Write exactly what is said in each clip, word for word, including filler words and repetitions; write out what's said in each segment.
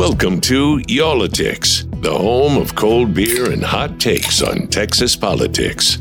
Welcome to Y'all-itics, the home of cold beer and hot takes on Texas politics.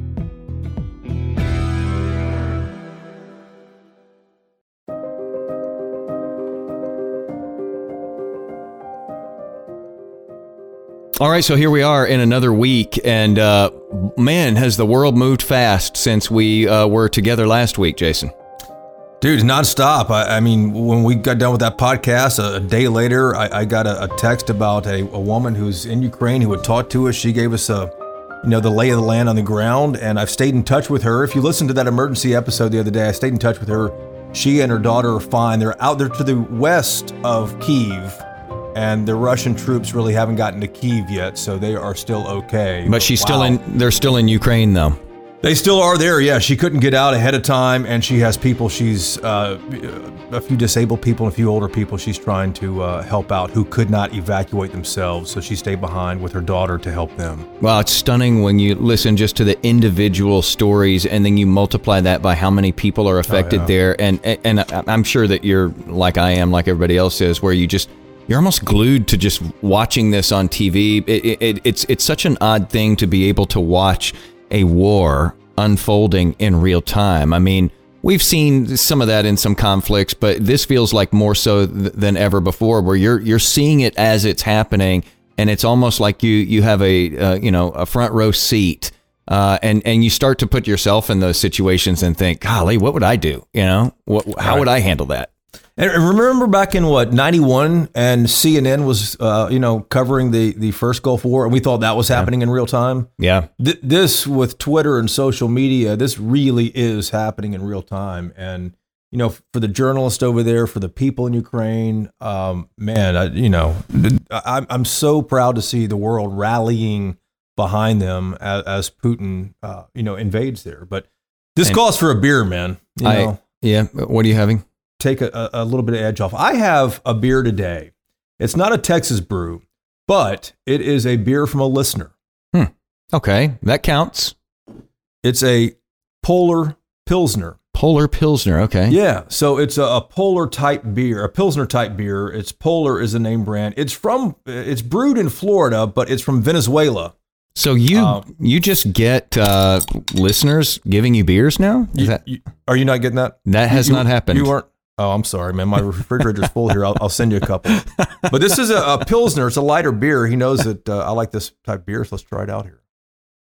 All right, so here we are in another week, and uh, man, has the world moved fast since we uh, were together last week, Jason. Dude, nonstop. I, I mean, when we got done with that podcast, a, a day later, I, I got a, a text about a, a woman who's in Ukraine who had talked to us. She gave us a, you know, the lay of the land on the ground, and I've stayed in touch with her. If you listened to that emergency episode the other day, I stayed in touch with her. She and her daughter are fine. They're out there to the west of Kyiv, and the Russian troops really haven't gotten to Kyiv yet, so they are still okay. But she's wow. still in. They're still in Ukraine, though. They still are there, yeah. She couldn't get out ahead of time, and she has people, she's uh, a few disabled people and a few older people she's trying to uh, help out who could not evacuate themselves, so she stayed behind with her daughter to help them. Well, it's stunning when you listen just to the individual stories, and then you multiply that by how many people are affected oh, yeah. there, and, and I'm sure that you're like I am, like everybody else is, where you just, you're almost glued to just watching this on T V. It, it, it's, it's such an odd thing to be able to watch a war unfolding in real time. I mean, we've seen some of that in some conflicts, but this feels like more so th- than ever before, where you're you're seeing it as it's happening, and it's almost like you you have a uh, you know a front row seat, uh, and and you start to put yourself in those situations and think, golly, what would I do? You know, what, how right. would I handle that? And remember back in what ninety-one, and C N N was, uh, you know, covering the, the first Gulf War, and we thought that was happening yeah. in real time. Yeah. Th- this with Twitter and social media, this really is happening in real time. And you know, for the journalists over there, for the people in Ukraine, um, man, I, you know, I, I'm so proud to see the world rallying behind them as, as Putin, uh, you know, invades there. But this and calls for a beer, man. You I, know? Yeah. What are you having? Take a, a little bit of edge off. I have a beer today. It's not a Texas brew, but it is a beer from a listener. Hmm. Okay, that counts. It's a Polar Pilsner. Polar Pilsner, okay. Yeah, so it's a, a Polar type beer, a Pilsner type beer. It's Polar is the name brand. It's from, it's brewed in Florida, but it's from Venezuela. So you um, you just get uh, listeners giving you beers now? Is you, that, you, are you not getting that? That has you, not happened. You weren't. Oh, I'm sorry, man. My refrigerator's full here. I'll, I'll send you a couple. But this is a, a Pilsner. It's a lighter beer. He knows that uh, I like this type of beer, so let's try it out here.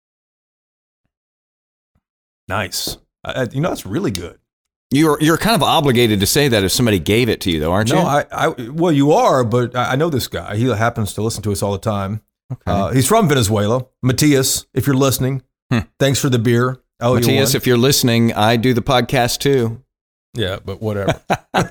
Nice. I, you know, that's really good. You're you're kind of obligated to say that if somebody gave it to you, though, aren't you? No, I, I well, you are, but I, I know this guy. He happens to listen to us all the time. Okay. Uh, he's from Venezuela. Matthias, if you're listening, hmm. thanks for the beer. Oh, Matthias, if you're listening, I do the podcast too. Yeah, but whatever. I,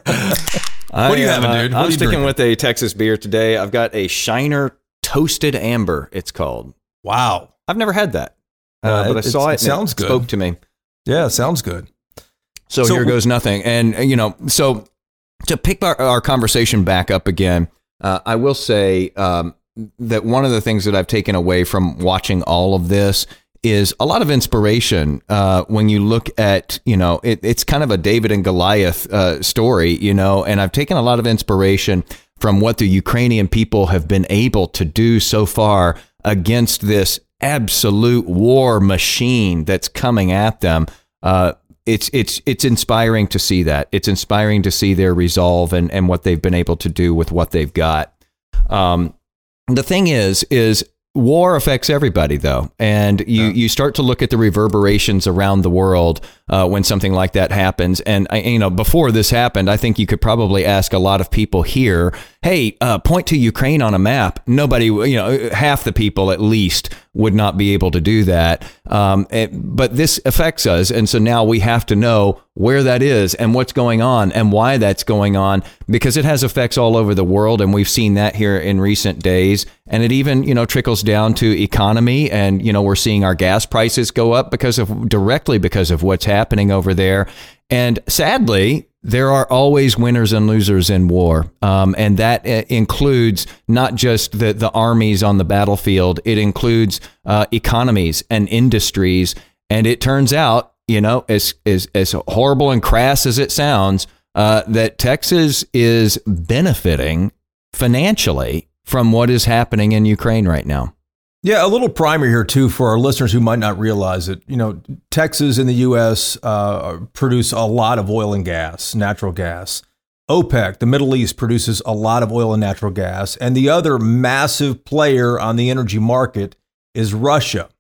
what do you have, uh, dude? What I'm you sticking drinking? with a Texas beer today. I've got a Shiner Toasted Amber, it's called. Wow. I've never had that, uh, uh, but I saw it, it and sounds it good. spoke to me. Yeah, it sounds good. So, so here goes nothing. And, you know, so to pick our, our conversation back up again, uh, I will say um, that one of the things that I've taken away from watching all of this is a lot of inspiration uh, when you look at, you know, it, it's kind of a David and Goliath uh, story, you know, and I've taken a lot of inspiration from what the Ukrainian people have been able to do so far against this absolute war machine that's coming at them. Uh, it's it's it's inspiring to see that. It's inspiring to see their resolve and, and what they've been able to do with what they've got. Um, the thing is, is war affects everybody, though, and you, yeah. you start to look at the reverberations around the world uh, when something like that happens. And I, you know, before this happened, I think you could probably ask a lot of people here, "Hey, uh, point to Ukraine on a map." Nobody, you know, half the people at least would not be able to do that. Um, it, but this affects us, and so now we have to know where that is and what's going on and why that's going on, because it has effects all over the world, and we've seen that here in recent days. And it even, you know, trickles down to economy, and you know, we're seeing our gas prices go up because of directly because of what's happening over there. And sadly, there are always winners and losers in war, um, and that uh, includes not just the, the armies on the battlefield. It includes uh, economies and industries. And it turns out, you know, as as, as horrible and crass as it sounds, uh, that Texas is benefiting financially from what is happening in Ukraine right now. Yeah, a little primer here, too, for our listeners who might not realize it. You know, Texas and the U S uh, produce a lot of oil and gas, natural gas. OPEC, the Middle East, produces a lot of oil and natural gas. And the other massive player on the energy market is Russia.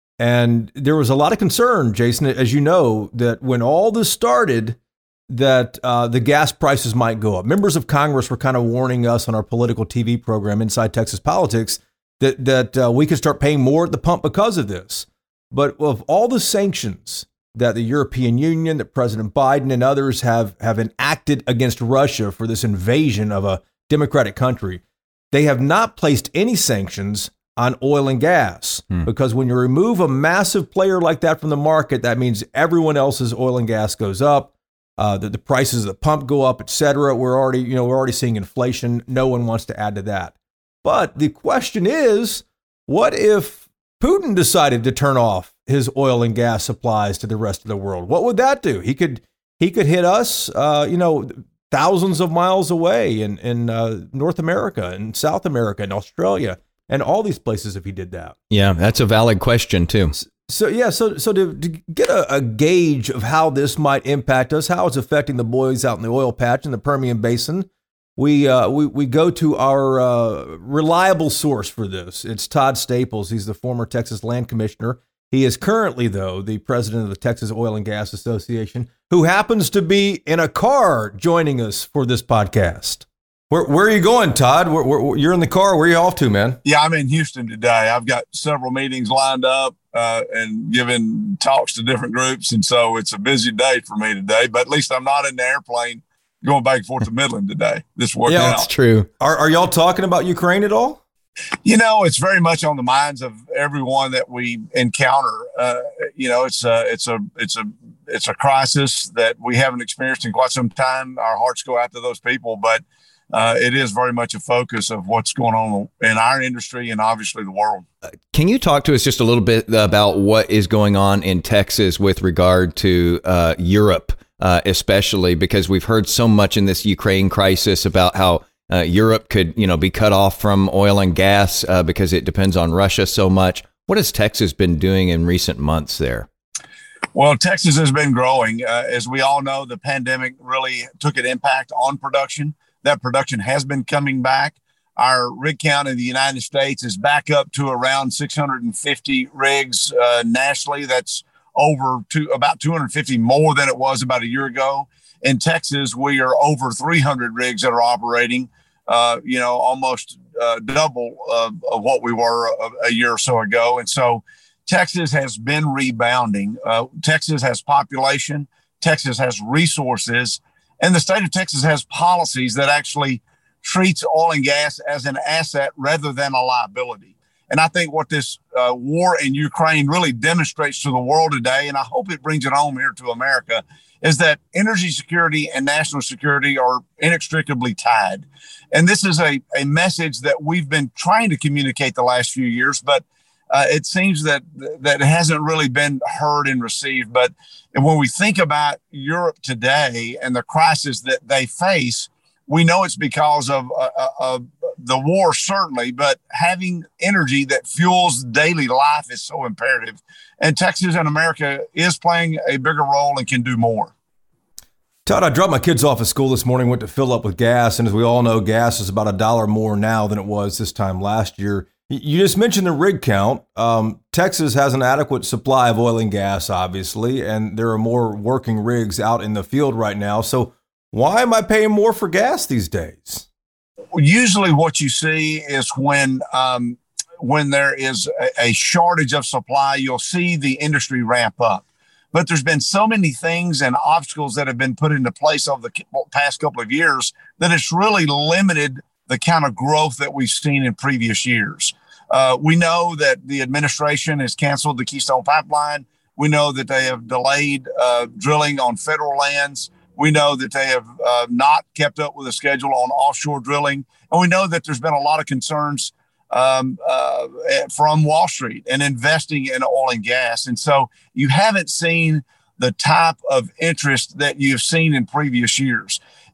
And there was a lot of concern, Jason, as you know, that when all this started, that uh, the gas prices might go up. Members of Congress were kind of warning us on our political T V program, Inside Texas Politics, that that uh, we could start paying more at the pump because of this. But of all the sanctions that the European Union, that President Biden and others have, have enacted against Russia for this invasion of a democratic country, they have not placed any sanctions on oil and gas. Hmm. Because when you remove a massive player like that from the market, that means everyone else's oil and gas goes up. Uh, the, the prices of the pump go up, et cetera. We're already, you know, we're already seeing inflation. No one wants to add to that. But the question is, what if Putin decided to turn off his oil and gas supplies to the rest of the world? What would that do? He could, he could hit us, uh, you know, thousands of miles away in in uh, North America and South America and Australia and all these places if he did that. Yeah, that's a valid question too. So, yeah, so so to, to get a, a gauge of how this might impact us, how it's affecting the boys out in the oil patch in the Permian Basin, we uh, we, we go to our uh, reliable source for this. It's Todd Staples. He's the former Texas Land Commissioner. He is currently, though, the president of the Texas Oil and Gas Association, who happens to be in a car joining us for this podcast. Where, where are you going, Todd? Where, where, you're in the car. Where are you off to, man? Yeah, I'm in Houston today. I've got several meetings lined up uh, and giving talks to different groups. And so it's a busy day for me today, but at least I'm not in the airplane going back and forth to Midland today. This worked yeah, out. That's true. Are, are y'all talking about Ukraine at all? You know, it's very much on the minds of everyone that we encounter. Uh, you know, it's a, it's a, it's a, it's a crisis that we haven't experienced in quite some time. Our hearts go out to those people, but Uh, it is very much a focus of what's going on in our industry and obviously the world. Can you talk to us just a little bit about what is going on in Texas with regard to uh, Europe, uh, especially because we've heard so much in this Ukraine crisis about how uh, Europe could, you know, be cut off from oil and gas uh, because it depends on Russia so much. What has Texas been doing in recent months there? Well, Texas has been growing. Uh, as we all know, the pandemic really took an impact on production. That production has been coming back. Our rig count in the United States is back up to around six hundred fifty rigs uh, nationally. That's over to about two hundred fifty more than it was about a year ago. In Texas, we are over three hundred rigs that are operating, uh, you know, almost uh, double uh, of what we were a, a year or so ago. And so Texas has been rebounding. Uh, Texas has population. Texas has resources. And the state of Texas has policies that actually treats oil and gas as an asset rather than a liability. And I think what this uh, war in Ukraine really demonstrates to the world today, and I hope it brings it home here to America, is that energy security and national security are inextricably tied. And this is a, a message that we've been trying to communicate the last few years, but Uh, it seems that that hasn't really been heard and received. But when we think about Europe today and the crisis that they face, we know it's because of, uh, of the war, certainly, but having energy that fuels daily life is so imperative. And Texas and America is playing a bigger role and can do more. Todd, I dropped my kids off at school this morning, went to fill up with gas. And as we all know, gas is about a dollar more now than it was this time last year. You just mentioned the rig count. Um, Texas has an adequate supply of oil and gas, obviously, and there are more working rigs out in the field right now. So why am I paying more for gas these days? Usually what you see is when um, when there is a, a shortage of supply, you'll see the industry ramp up. But there's been so many things and obstacles that have been put into place over the past couple of years that it's really limited the kind of growth that we've seen in previous years. Uh, we know that the administration has canceled the Keystone Pipeline. We know that they have delayed uh, drilling on federal lands. We know that they have uh, not kept up with a schedule on offshore drilling. And we know that there's been a lot of concerns um, uh, from Wall Street and investing in oil and gas. And so you haven't seen the type of interest that you've seen in previous years.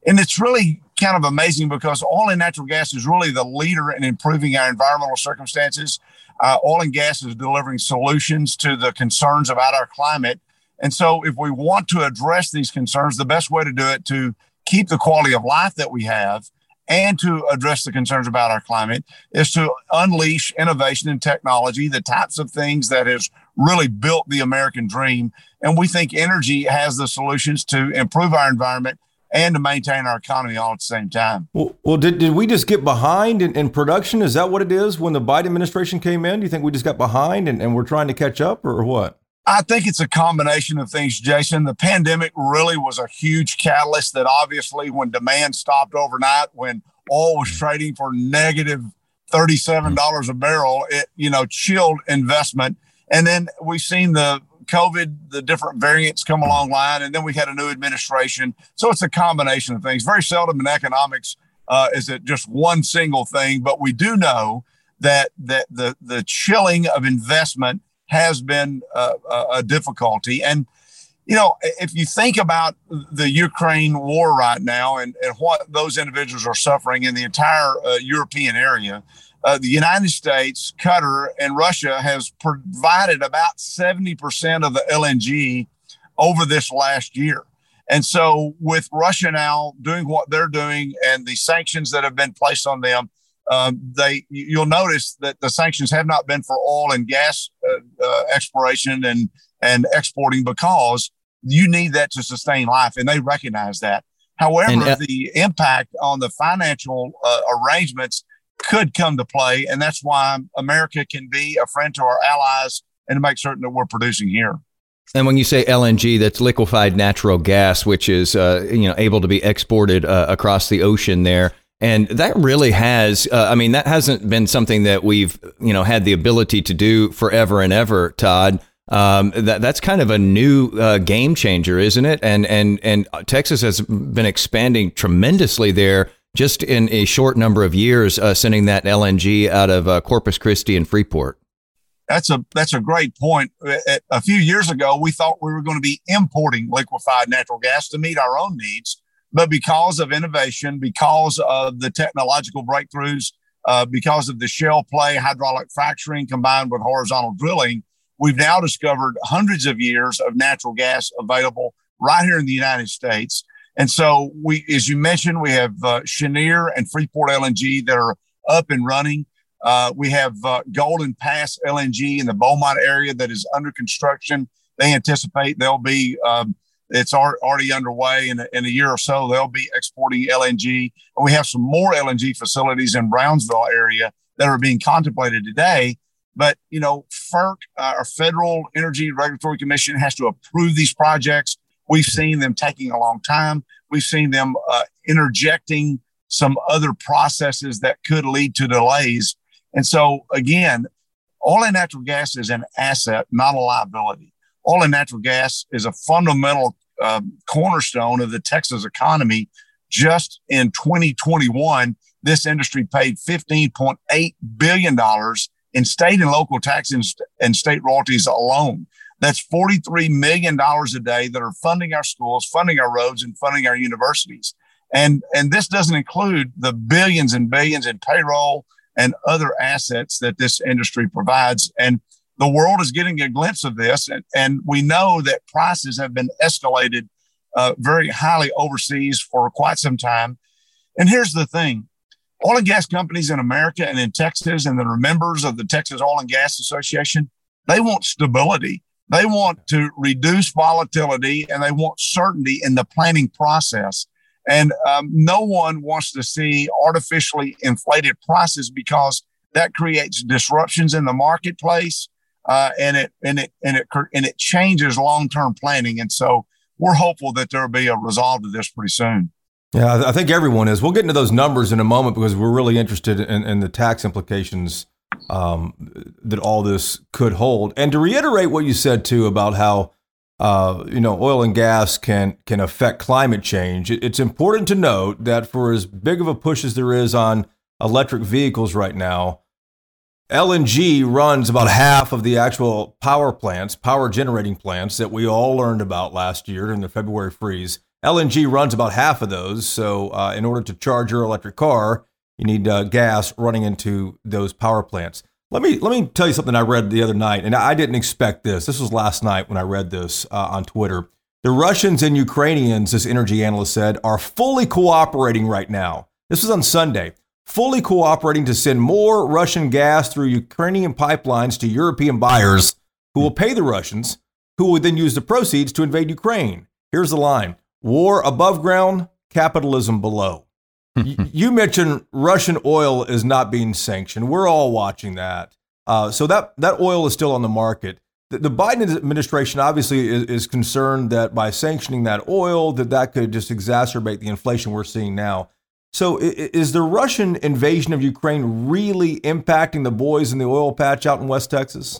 And it's really kind of amazing because oil and natural gas is really the leader in improving our environmental circumstances. Uh, oil and gas is delivering solutions to the concerns about our climate. And so if we want to address these concerns, the best way to do it to keep the quality of life that we have and to address the concerns about our climate is to unleash innovation and technology, the types of things that has really built the American dream. And we think energy has the solutions to improve our environment and to maintain our economy all at the same time. Well, well did, did we just get behind in, in production? Is that what it is when the Biden administration came in? Do you think we just got behind and, and we're trying to catch up, or what? I think it's a combination of things, Jason. The pandemic really was a huge catalyst that obviously when demand stopped overnight, when oil was trading for negative thirty-seven dollars a barrel, it, you know, chilled investment. And then we've seen the COVID, the different variants come along line, and then we had a new administration. So it's a combination of things. Very seldom in economics uh, is it just one single thing, but we do know that that the the chilling of investment has been uh, a difficulty. And, you know, if you think about the Ukraine war right now and, and what those individuals are suffering in the entire uh, European area, uh, the United States, Qatar, and Russia has provided about seventy percent of the L N G over this last year. And so with Russia now doing what they're doing and the sanctions that have been placed on them, Um, they, you'll notice that the sanctions have not been for oil and gas uh, uh, exploration and, and exporting because you need that to sustain life, and they recognize that. However, and, uh, the impact on the financial uh, arrangements could come to play, and that's why America can be a friend to our allies and to make certain that we're producing here. And when you say L N G, that's liquefied natural gas, which is uh, you know able to be exported uh, across the ocean there. And that really has, uh, I mean, that hasn't been something that we've, you know, had the ability to do forever and ever, Todd. Um, that that's kind of a new uh, game changer, isn't it? And and and Texas has been expanding tremendously there just in a short number of years, uh, sending that L N G out of uh, Corpus Christi and Freeport. That's a that's a great point. A few years ago, we thought we were going to be importing liquefied natural gas to meet our own needs. But because of innovation, because of the technological breakthroughs, uh, because of the shale play, hydraulic fracturing combined with horizontal drilling, we've now discovered hundreds of years of natural gas available right here in the United States. And so we, as you mentioned, we have uh, Cheniere and Freeport L N G that are up and running. Uh, we have uh, Golden Pass L N G in the Beaumont area that is under construction. They anticipate they'll be um, It's already underway. In a, in a year or so, they'll be exporting L N G. And we have some more L N G facilities in Brownsville area that are being contemplated today. But, you know, FERC, uh, our Federal Energy Regulatory Commission, has to approve these projects. We've seen them taking a long time. We've seen them uh, interjecting some other processes that could lead to delays. And so, again, oil and natural gas is an asset, not a liability. Oil and natural gas is a fundamental um, cornerstone of the Texas economy. Just in twenty twenty-one, this industry paid fifteen point eight billion dollars in state and local taxes and, st- and state royalties alone. That's forty-three million dollars a day that are funding our schools, funding our roads, and funding our universities. And, and this doesn't include the billions and billions in payroll and other assets that this industry provides. And the world is getting a glimpse of this, and, and we know that prices have been escalated uh, very highly overseas for quite some time. And here's the thing. Oil and gas companies in America and in Texas and that are members of the Texas Oil and Gas Association, they want stability. They want to reduce volatility, and they want certainty in the planning process. And um, no one wants to see artificially inflated prices because that creates disruptions in the marketplace. Uh, and it and it and it and it changes long-term planning, and so we're hopeful that there'll be a resolve to this pretty soon. Yeah, I think everyone is. We'll get into those numbers in a moment because we're really interested in, in the tax implications um, that all this could hold. And to reiterate what you said too about how uh, you know oil and gas can can affect climate change, it's important to note that for as big of a push as there is on electric vehicles right now, L N G runs about half of the actual power plants, power generating plants that we all learned about last year in the February freeze. L N G runs about half of those. So uh, in order to charge your electric car, you need uh, gas running into those power plants. Let me let me tell you something I read the other night, and I didn't expect this. This was last night when I read this uh, on Twitter. The Russians and Ukrainians, this energy analyst said, are fully cooperating right now. This was on Sunday. Fully cooperating to send more Russian gas through Ukrainian pipelines to European buyers who will pay the Russians, who will then use the proceeds to invade Ukraine. Here's the line. War above ground, capitalism below. y- you mentioned Russian oil is not being sanctioned. We're all watching that. Uh, so that, that oil is still on the market. The, the Biden administration obviously is, is concerned that by sanctioning that oil, that that could just exacerbate the inflation we're seeing now. So is the Russian invasion of Ukraine really impacting the boys in the oil patch out in West Texas?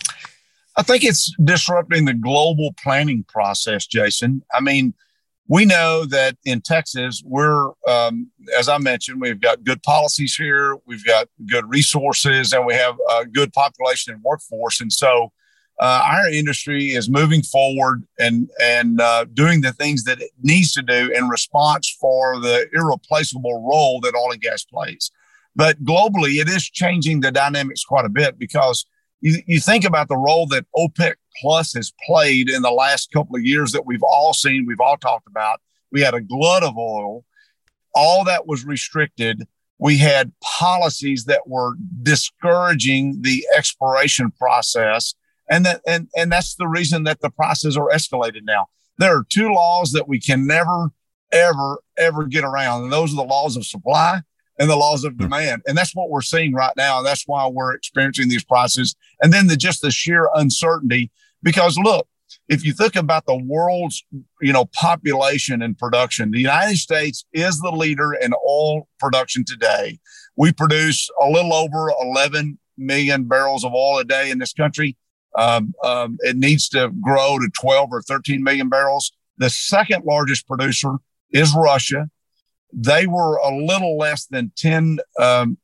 I think it's disrupting the global planning process, Jason. I mean, we know that in Texas, we're, um, as I mentioned, we've got good policies here, we've got good resources, and we have a good population and workforce. And so uh, our industry is moving forward and, and uh, doing the things that it needs to do in response for the irreplaceable role that oil and gas plays. But globally, it is changing the dynamics quite a bit because you, you think about the role that OPEC Plus has played in the last couple of years that we've all seen, we've all talked about. We had a glut of oil. All that was restricted. We had policies that were discouraging the exploration process. And that, and, and that's the reason that the prices are escalated now. There are two laws that we can never, ever, ever get around. And those are the laws of supply and the laws of demand. And that's what we're seeing right now. And that's why we're experiencing these prices. And then the, just the sheer uncertainty, because look, if you think about the world's, you know, population and production, the United States is the leader in oil production today. We produce a little over eleven million barrels of oil a day in this country. Um, um, it needs to grow to twelve or thirteen million barrels. The second largest producer is Russia. They were a little less than ten um,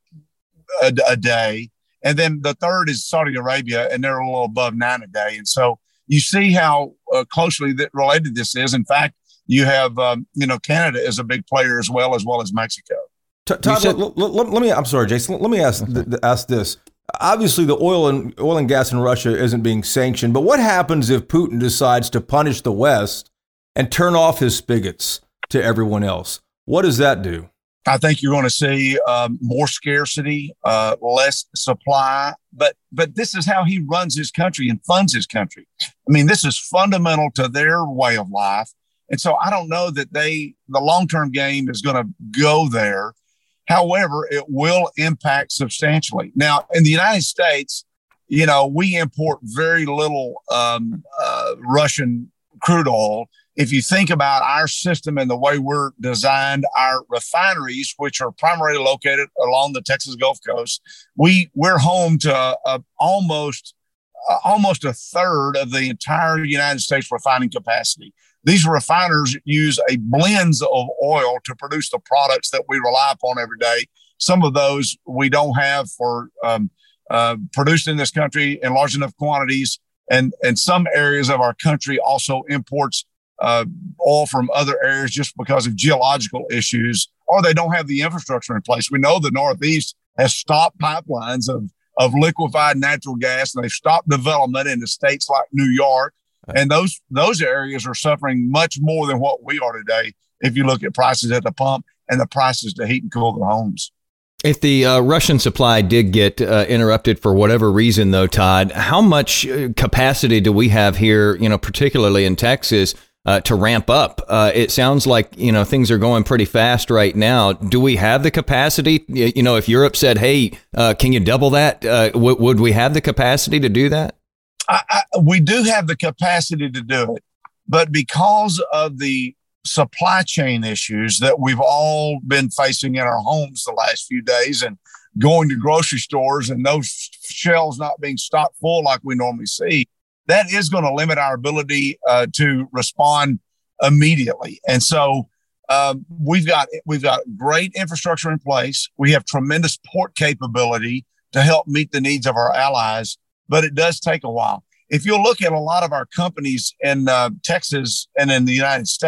a, a day. And then the third is Saudi Arabia, and they're a little above nine a day. And so you see how uh, closely that related this is. In fact, you have, um, you know, Canada is a big player as well, as well as Mexico. Todd, said, let, let, let me, I'm sorry, Jason, let me ask, th- ask this. Obviously, the oil and oil and gas in Russia isn't being sanctioned, but what happens if Putin decides to punish the West and turn off his spigots to everyone else? What does that do? I think you're going to see um, more scarcity, uh, less supply. But but this is how he runs his country and funds his country. I mean, this is fundamental to their way of life. And so I don't know that they the long-term game is going to go there. However, it will impact substantially. Now, in the United States, you know, we import very little um, uh, Russian crude oil. If you think about our system and the way we're designed, our refineries, which are primarily located along the Texas Gulf Coast, we we're home to uh, almost uh, almost a third of the entire United States refining capacity. These refiners use a blends of oil to produce the products that we rely upon every day. Some of those we don't have for um, uh, produced in this country in large enough quantities, and and some areas of our country also imports Uh, oil from other areas just because of geological issues, or they don't have the infrastructure in place. We know the Northeast has stopped pipelines of, of liquefied natural gas, and they've stopped development into states like New York. And those those areas are suffering much more than what we are today if you look at prices at the pump and the prices to heat and cool their homes. If the uh, Russian supply did get uh, interrupted for whatever reason, though, Todd, how much capacity do we have here, you know, particularly in Texas, Uh, to ramp up? Uh, it sounds like, you know, things are going pretty fast right now. Do we have the capacity? You know, if Europe said, hey, uh, can you double that? Uh, w- would we have the capacity to do that? I, I, we do have the capacity to do it. But because of the supply chain issues that we've all been facing in our homes the last few days and going to grocery stores and those shelves not being stocked full like we normally see, that is going to limit our ability uh, to respond immediately. And so um, we've got we've got great infrastructure in place. We have tremendous port capability to help meet the needs of our allies, but it does take a while. If you look at a lot of our companies in uh, Texas and in the United States,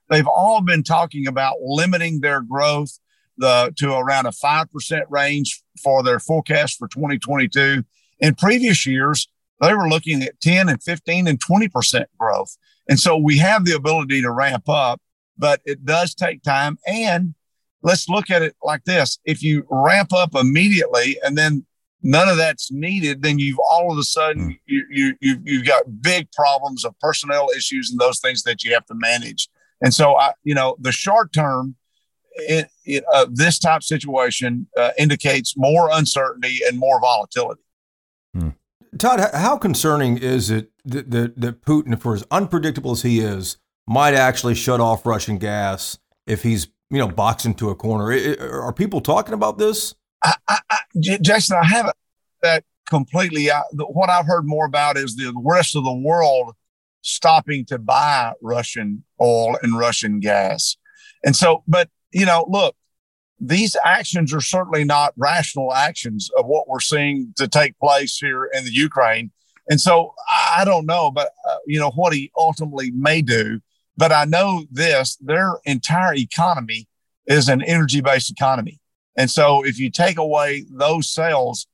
they've all been talking about limiting their growth the, to around a five percent range for their forecast for twenty twenty-two. In previous years, they were looking at ten and fifteen and twenty percent growth. And so we have the ability to ramp up, but it does take time. And let's look at it like this. If you ramp up immediately and then none of that's needed, then you've all of a sudden, you, you, you, you've got big problems of personnel issues and those things that you have to manage. And so, I, you know, the short term, it, it, uh, this type of situation uh, indicates more uncertainty and more volatility. Hmm. Todd, how concerning is it that, that, that Putin, for as unpredictable as he is, might actually shut off Russian gas if he's, you know, boxed into a corner? It, are people talking about this? I, I, I, Jason, I haven't that completely. I, the, what I've heard more about is the rest of the world stopping to buy Russian oil and Russian gas. And so, but, you know, look, these actions are certainly not rational actions of what we're seeing to take place here in the Ukraine. And so I, I don't know, but, uh, you know, what he ultimately may do. But I know this, their entire economy is an energy-based economy. And so if you take away those sales,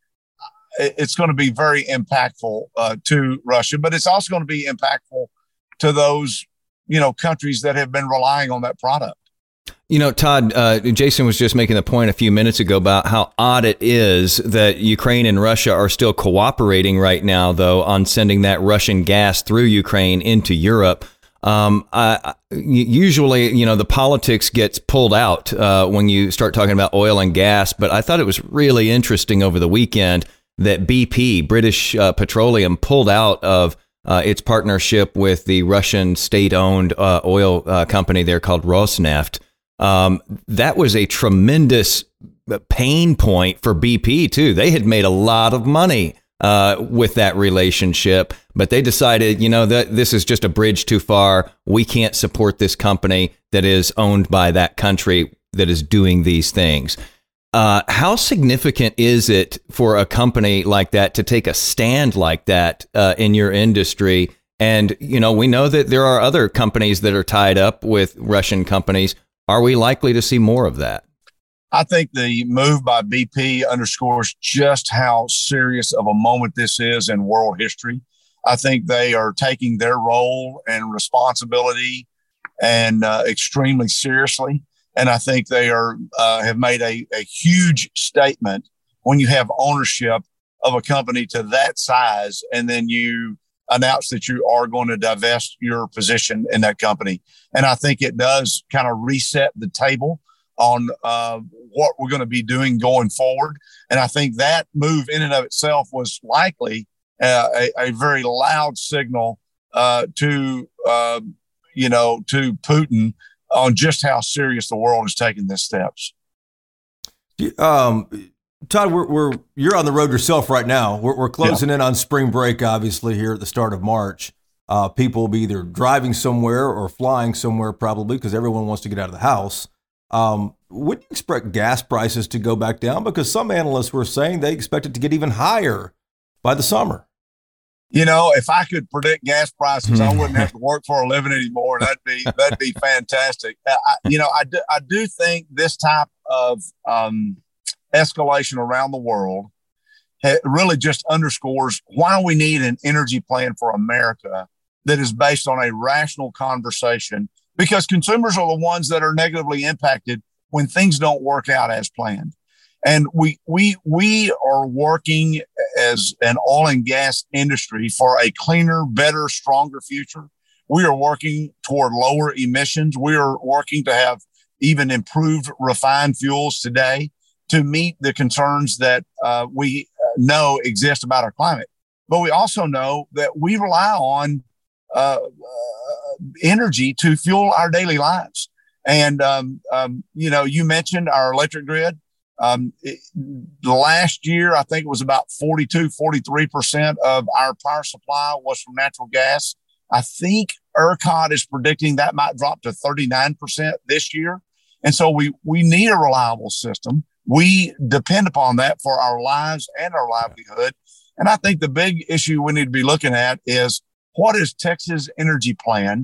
it's going to be very impactful uh, to Russia, but it's also going to be impactful to those, you know, countries that have been relying on that product. You know, Todd, uh, Jason was just making the point a few minutes ago about how odd it is that Ukraine and Russia are still cooperating right now, though, on sending that Russian gas through Ukraine into Europe. Um, I, usually, you know, the politics gets pulled out uh, when you start talking about oil and gas. But I thought it was really interesting over the weekend that B P, British uh, Petroleum, pulled out of uh, its partnership with the Russian state-owned uh, oil uh, company there called Rosneft. Um, that was a tremendous pain point for B P, too. They had made a lot of money Uh, with that relationship, but they decided, you know, that this is just a bridge too far. We can't support this company that is owned by that country that is doing these things. Uh, how significant is it for a company like that to take a stand like that uh, in your industry? And, you know, we know that there are other companies that are tied up with Russian companies. Are we likely to see more of that? I think the move by B P underscores just how serious of a moment this is in world history. I think they are taking their role and responsibility and uh, extremely seriously. And I think they are uh, have made a, a huge statement when you have ownership of a company to that size, and then you announce that you are going to divest your position in that company. And I think it does kind of reset the table on uh, what we're going to be doing going forward. And I think that move in and of itself was likely uh, a, a very loud signal uh, to, uh, you know, to Putin on just how serious the world is taking these steps. Um, Todd, we're, we're you're on the road yourself right now. We're, we're closing yeah. in on spring break, obviously, here at the start of March. Uh, people will be either driving somewhere or flying somewhere probably because everyone wants to get out of the house. Um, would you expect gas prices to go back down? Because some analysts were saying they expect it to get even higher by the summer. You know, if I could predict gas prices, I wouldn't have to work for a living anymore. That'd be that'd be fantastic. I, you know, I do, I do think this type of um, escalation around the world really just underscores why we need an energy plan for America that is based on a rational conversation. Because consumers are the ones that are negatively impacted when things don't work out as planned. And we we we are working as an oil and gas industry for a cleaner, better, stronger future. We are working toward lower emissions. We are working to have even improved refined fuels today to meet the concerns that uh, we know exist about our climate. But we also know that we rely on uh, uh, energy to fuel our daily lives. And, um, um, you know, you mentioned our electric grid. Um, it, last year, I think it was about forty-two, forty-three percent of our power supply was from natural gas. I think ERCOT is predicting that might drop to thirty-nine percent this year. And so we, we need a reliable system. We depend upon that for our lives and our livelihood. And I think the big issue we need to be looking at is what is Texas energy plan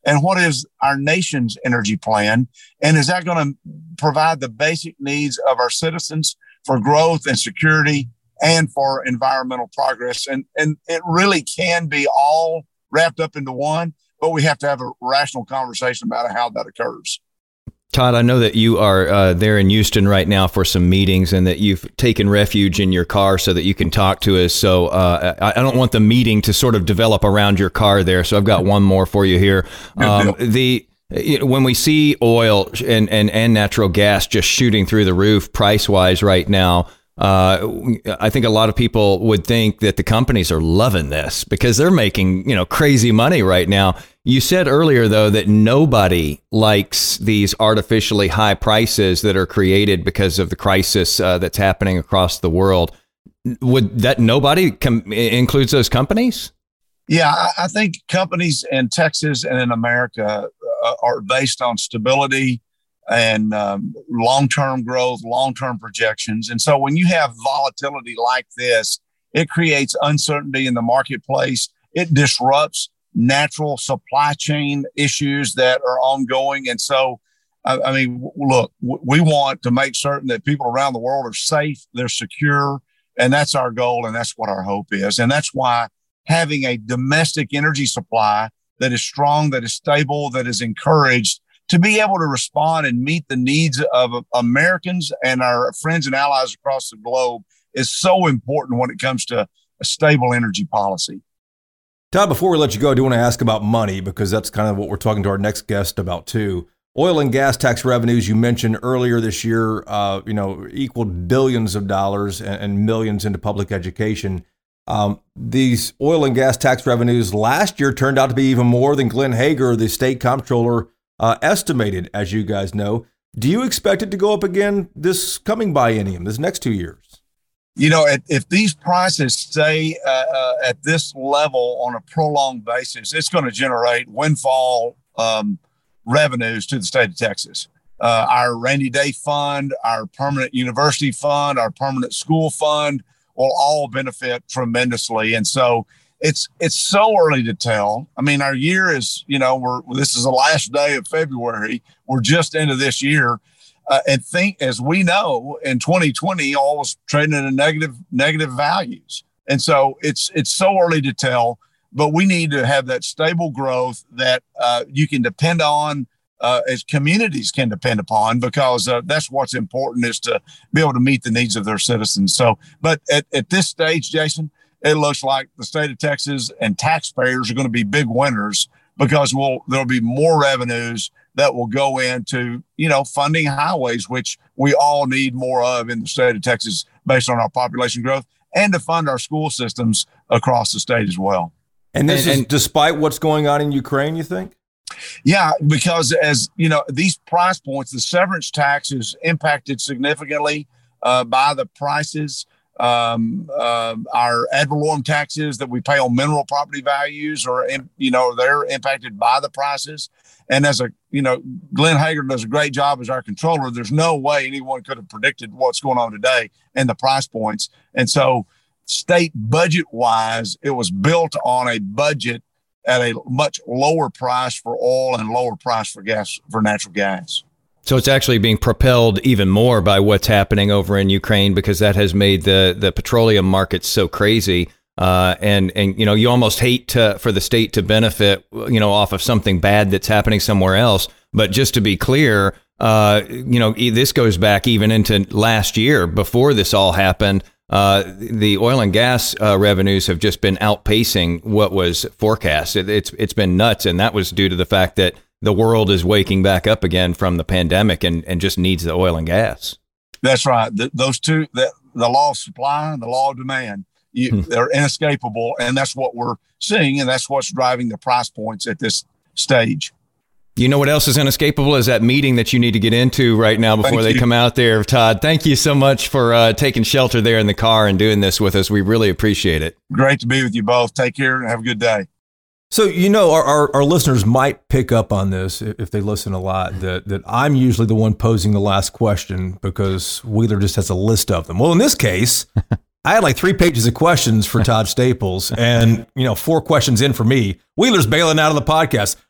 And what is our nation's energy plan? And is that going to provide the basic needs of our citizens for growth and security and for environmental progress? And, and it really can be all wrapped up into one, but we have to have a rational conversation about how that occurs. Todd, I know that you are uh, there in Houston right now for some meetings and that you've taken refuge in your car so that you can talk to us. So uh, I, I don't want the meeting to sort of develop around your car there. So I've got one more for you here. Um, the you know, when we see oil and, and, and natural gas just shooting through the roof price wise right now, Uh, I think a lot of people would think that the companies are loving this because they're making, you know, crazy money right now. You said earlier, though, that nobody likes these artificially high prices that are created because of the crisis uh, that's happening across the world. Would that nobody com- includes those companies? Yeah, I, I think companies in Texas and in America uh, are based on stability and um, long-term growth, long-term projections. And so when you have volatility like this, it creates uncertainty in the marketplace. It disrupts natural supply chain issues that are ongoing. And so, I, I mean, look, w- we want to make certain that people around the world are safe, they're secure, and that's our goal, and that's what our hope is. And that's why having a domestic energy supply that is strong, that is stable, that is encouraged, to be able to respond and meet the needs of Americans and our friends and allies across the globe is so important when it comes to a stable energy policy. Todd, before we let you go, I do want to ask about money because that's kind of what we're talking to our next guest about too. Oil and gas tax revenues you mentioned earlier this year, uh, you know, equaled billions of dollars and, and millions into public education. Um, these oil and gas tax revenues last year turned out to be even more than Glenn Hager, the state comptroller, Uh, estimated, as you guys know. Do you expect it to go up again this coming biennium, this next two years? You know, if, if these prices stay uh, uh, at this level on a prolonged basis, it's going to generate windfall um, revenues to the state of Texas. Uh, our rainy day fund, our permanent university fund, our permanent school fund will all benefit tremendously. And so It's it's so early to tell. I mean, our year is, you know, we're this is the last day of February. We're just into this year. Uh, and think, as we know, in twenty twenty, all was trading at a negative negative values. And so it's it's so early to tell, but we need to have that stable growth that uh, you can depend on, uh, as communities can depend upon, because uh, that's what's important, is to be able to meet the needs of their citizens. So, but at, at this stage, Jason, it looks like the state of Texas and taxpayers are going to be big winners because we'll, there'll be more revenues that will go into, you know, funding highways, which we all need more of in the state of Texas based on our population growth, and to fund our school systems across the state as well. And this and, is and, despite what's going on in Ukraine, you think? Yeah, because as you know, these price points, the severance tax is impacted significantly uh, by the prices. Um, uh, our ad valorem taxes that we pay on mineral property values are, you know, they're impacted by the prices. And as a, you know, Glenn Hager does a great job as our controller. There's no way anyone could have predicted what's going on today and the price points. And so state budget wise, it was built on a budget at a much lower price for oil and lower price for gas, for natural gas. So it's actually being propelled even more by what's happening over in Ukraine, because that has made the, the petroleum markets so crazy. Uh, and, and, you know, you almost hate to, for the state to benefit, you know, off of something bad that's happening somewhere else. But just to be clear, uh, you know, this goes back even into last year before this all happened. Uh, the oil and gas uh, revenues have just been outpacing what was forecast. It, it's it's been nuts. And that was due to the fact that the world is waking back up again from the pandemic and, and just needs the oil and gas. That's right. The, those two, the, the law of supply and the law of demand, you, hmm. they're inescapable. And that's what we're seeing. And that's what's driving the price points at this stage. You know what else is inescapable is that meeting that you need to get into right now before Thank they you. come out there. Todd, thank you so much for uh, taking shelter there in the car and doing this with us. We really appreciate it. Great to be with you both. Take care and have a good day. So, you know, our, our, our listeners might pick up on this if they listen a lot, that, that I'm usually the one posing the last question because Wheeler just has a list of them. Well, in this case, I had like three pages of questions for Todd Staples and, you know, four questions in for me. Wheeler's bailing out of the podcast.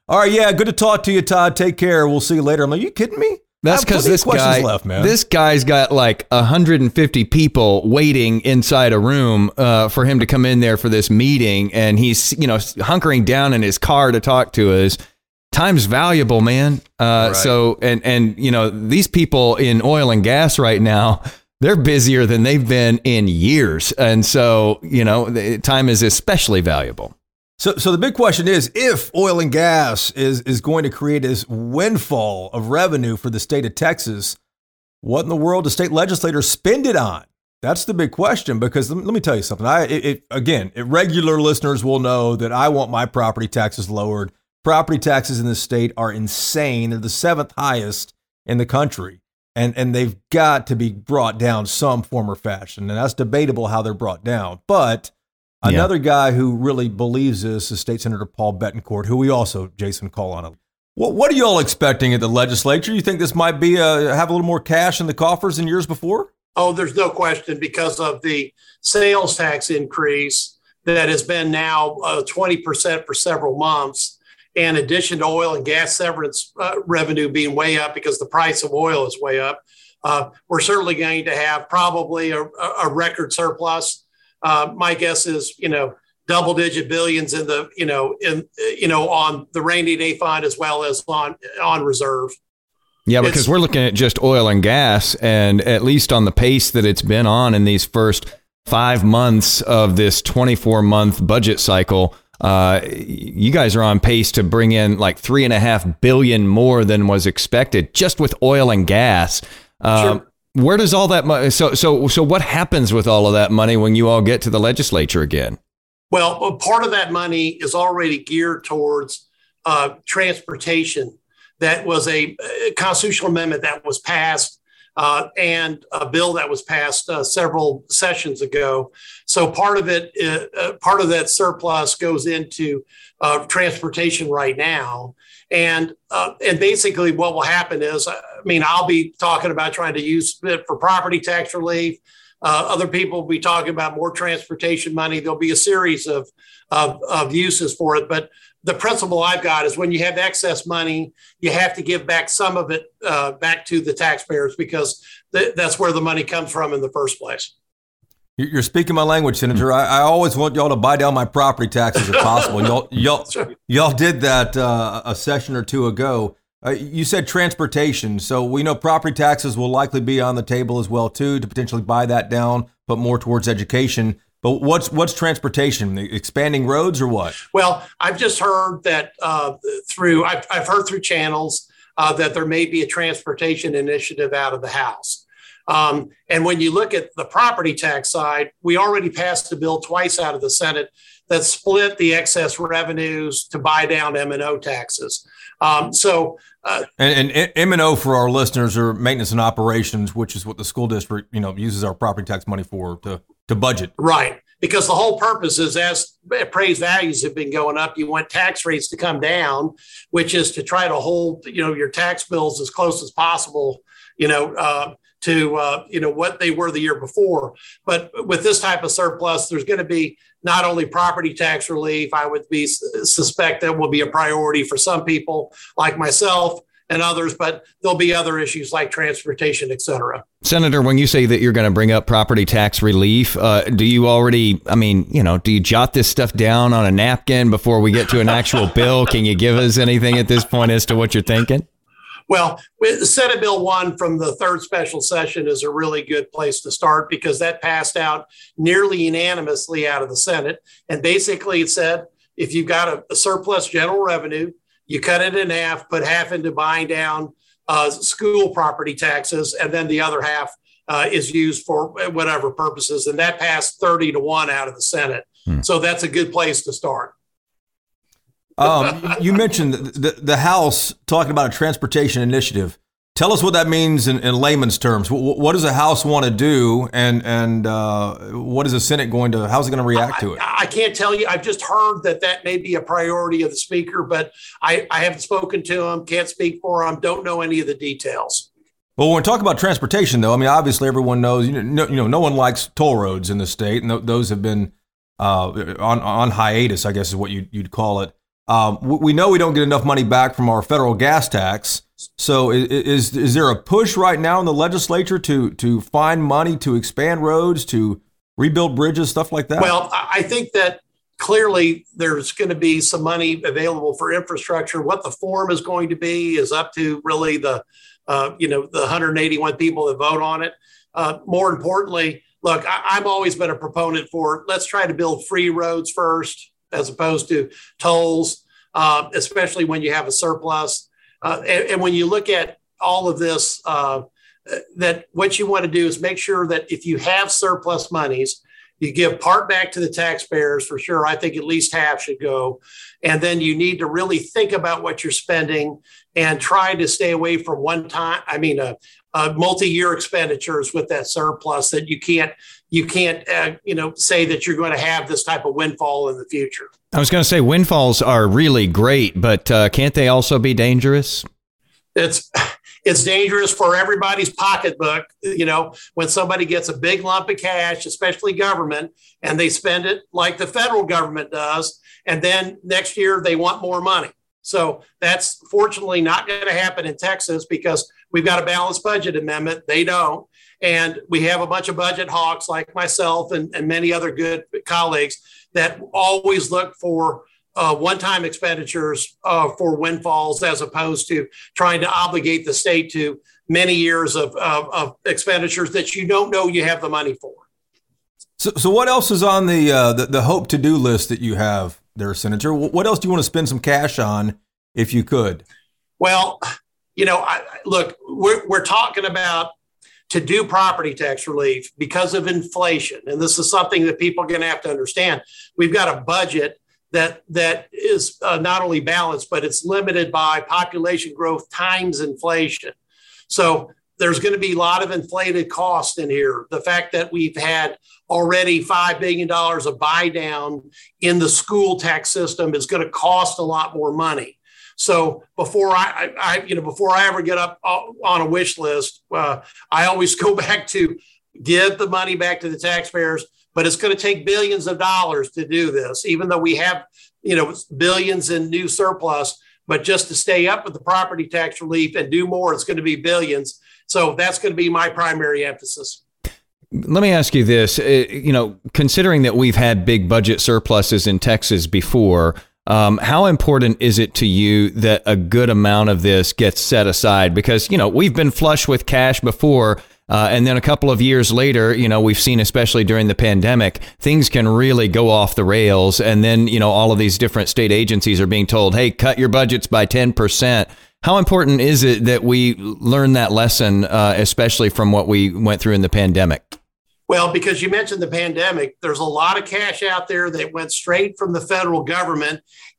All right, yeah, good to talk to you, Todd. Take care. We'll see you later. I'm like, are you kidding me? That's because this guy, left, man. this guy's got like one hundred fifty people waiting inside a room uh, for him to come in there for this meeting, and he's, you know, hunkering down in his car to talk to us. Time's valuable, man. Uh, right. So, and and you know, these people in oil and gas right now, they're busier than they've been in years, and so you know, the time is especially valuable. So, so the big question is, if oil and gas is, is going to create this windfall of revenue for the state of Texas, what in the world do state legislators spend it on? That's the big question, because let me, let me tell you something. I, it, it, again, it, regular listeners will know that I want my property taxes lowered. Property taxes in the state are insane. They're the seventh highest in the country, and, and they've got to be brought down some form or fashion. And that's debatable how they're brought down, but another yeah. guy who really believes this is State Senator Paul Bettencourt, who we also, Jason, call on. What What are you all expecting at the legislature? You think this might be a, have a little more cash in the coffers than years before? Oh, there's no question, because of the sales tax increase that has been now uh, twenty percent for several months, in addition to oil and gas severance uh, revenue being way up because the price of oil is way up. Uh, we're certainly going to have probably a, a record surplus. Uh, my guess is, you know, double digit billions in the, you know, in, you know, on the rainy day fund as well as on, on reserve. Yeah, because it's, we're looking at just oil and gas, and at least on the pace that it's been on in these first five months of this twenty-four month budget cycle, uh, you guys are on pace to bring in like three and a half billion more than was expected just with oil and gas. Um, sure. Where does all that money? So, so, so, what happens with all of that money when you all get to the legislature again? Well, part of that money is already geared towards uh, transportation. That was a, a constitutional amendment that was passed, uh, and a bill that was passed uh, several sessions ago. So, part of it, uh, part of that surplus goes into uh, transportation right now. And uh, and basically what will happen is, I mean, I'll be talking about trying to use it for property tax relief. Uh, other people will be talking about more transportation money. There'll be a series of, of, of uses for it. But the principle I've got is when you have excess money, you have to give back some of it uh, back to the taxpayers, because th- that's where the money comes from in the first place. You're speaking my language, Senator. I, I always want y'all to buy down my property taxes if possible. Y'all, y'all, sure. y'all did that uh, a session or two ago. Uh, you said transportation, so we know property taxes will likely be on the table as well too, to potentially buy that down, but more towards education. But what's what's transportation? Expanding roads or what? Well, I've just heard that uh, through I've, I've heard through channels uh, that there may be a transportation initiative out of the House. Um, and when you look at the property tax side, we already passed a bill twice out of the Senate that split the excess revenues to buy down M and O taxes. Um, so, uh, and, and M and O for our listeners are maintenance and operations, which is what the school district, you know, uses our property tax money for to to budget. Right. Because the whole purpose is, as appraised values have been going up, you want tax rates to come down, which is to try to hold, you know, your tax bills as close as possible, you know, uh, to, uh, you know, what they were the year before. But with this type of surplus, there's going to be not only property tax relief. I would be suspect that will be a priority for some people like myself and others, but there'll be other issues like transportation, et cetera. Senator, when you say that you're going to bring up property tax relief, uh, do you already, I mean, you know, do you jot this stuff down on a napkin before we get to an actual bill? Can you give us anything at this point as to what you're thinking? Well, Senate Bill one from the third special session is a really good place to start, because that passed out nearly unanimously out of the Senate. And basically it said, if you've got a, a surplus general revenue, you cut it in half, put half into buying down uh, school property taxes, and then the other half uh, is used for whatever purposes. And that passed thirty to one out of the Senate. Hmm. So that's a good place to start. Um, you mentioned the, the, the House talking about a transportation initiative. Tell us what that means in, in layman's terms. What, what does the House want to do, and and uh, what is the Senate going to? How's it going to react to it? I, I can't tell you. I've just heard that that may be a priority of the Speaker, but I, I haven't spoken to him. Can't speak for him. Don't know any of the details. Well, when we talk about transportation, though, I mean, obviously everyone knows. You know, no, you know, no one likes toll roads in the state, and th- those have been uh, on on hiatus, I guess is what you, you'd call it. Um, we know we don't get enough money back from our federal gas tax. So is, is is there a push right now in the legislature to to find money to expand roads, to rebuild bridges, stuff like that? Well, I think that clearly there's going to be some money available for infrastructure. What the form is going to be is up to really the, uh, you know, the one hundred eighty-one people that vote on it. Uh, more importantly, look, I, I've always been a proponent for let's try to build free roads first as opposed to tolls, uh, especially when you have a surplus. Uh, and, and when you look at all of this, uh, that what you want to do is make sure that if you have surplus monies, you give part back to the taxpayers for sure. I think at least half should go. And then you need to really think about what you're spending and try to stay away from one time, I mean, uh, uh, multi-year expenditures with that surplus that you can't, you can't, uh, you know, say that you're going to have this type of windfall in the future. I was going to say windfalls are really great, but uh, can't they also be dangerous? It's it's dangerous for everybody's pocketbook. You know, when somebody gets a big lump of cash, especially government, and they spend it like the federal government does, and then next year they want more money. So that's fortunately not going to happen in Texas because we've got a balanced budget amendment. They don't. And we have a bunch of budget hawks like myself and, and many other good colleagues that always look for uh, one-time expenditures uh, for windfalls as opposed to trying to obligate the state to many years of, of, of expenditures that you don't know you have the money for. So, so what else is on the, uh, the the hope to-do list that you have there, Senator? What else do you want to spend some cash on if you could? Well, you know, I, look, we're, we're talking about to do property tax relief because of inflation. And this is something that people are going to have to understand. We've got a budget that that is uh, not only balanced, but it's limited by population growth times inflation. So there's going to be a lot of inflated costs in here. The fact that we've had already five billion dollars of buy down in the school tax system is going to cost a lot more money. So before I, I, you know, before I ever get up on a wish list, uh, I always go back to give the money back to the taxpayers. But it's going to take billions of dollars to do this, even though we have, you know, billions in new surplus. But just to stay up with the property tax relief and do more, it's going to be billions. So that's going to be my primary emphasis. Let me ask you this, uh, you know, considering that we've had big budget surpluses in Texas before, Um, how important is it to you that a good amount of this gets set aside? Because, you know, we've been flush with cash before, uh, and then a couple of years later, you know, we've seen, especially during the pandemic, things can really go off the rails. And then, you know, all of these different state agencies are being told, hey, cut your budgets by ten percent. How important is it that we learn that lesson, uh, especially from what we went through in the pandemic? Well, because you mentioned the pandemic, there's a lot of cash out there that went straight from the federal government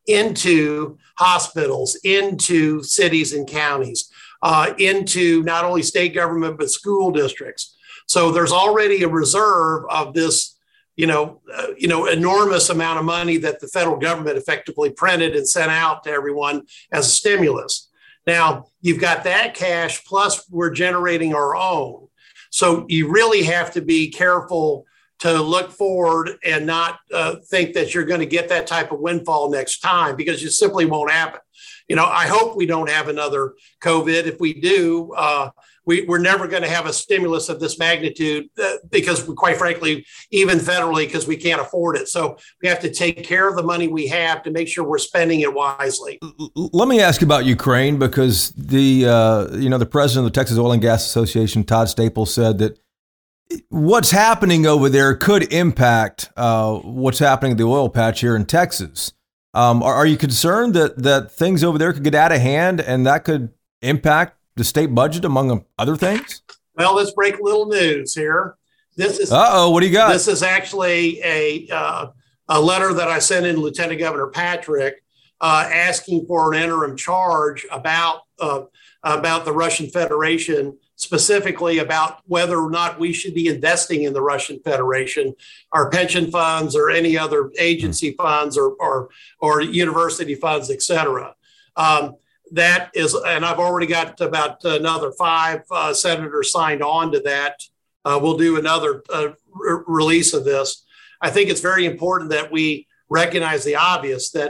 into hospitals, into cities and counties, uh, into not only state government, but school districts. So there's already a reserve of this, you know, uh, you know, enormous amount of money that the federal government effectively printed and sent out to everyone as a stimulus. Now, you've got that cash, plus we're generating our own. So you really have to be careful to look forward and not uh, think that you're going to get that type of windfall next time, because it simply won't happen. You know, I hope we don't have another COVID. If we do, uh, we, we're never going to have a stimulus of this magnitude uh, because, we, quite frankly, even federally, because we can't afford it. So we have to take care of the money we have to make sure we're spending it wisely. Let me ask you about Ukraine, because the uh, you know the president of the Texas Oil and Gas Association, Todd Staples, said that what's happening over there could impact uh, what's happening at the oil patch here in Texas. Um, are, are you concerned that that things over there could get out of hand and that could impact the state budget, among other things? Well, let's break a little news here. This is uh-oh, what do you got? This is actually a uh, a letter that I sent in Lieutenant Governor Patrick uh, asking for an interim charge about uh, about the Russian Federation, specifically about whether or not we should be investing in the Russian Federation, our pension funds or any other agency mm-hmm. funds or, or or university funds, et cetera. Um, That is, and I've already got about another five uh, senators signed on to that. Uh, we'll do another uh, re- release of this. I think it's very important that we recognize the obvious, that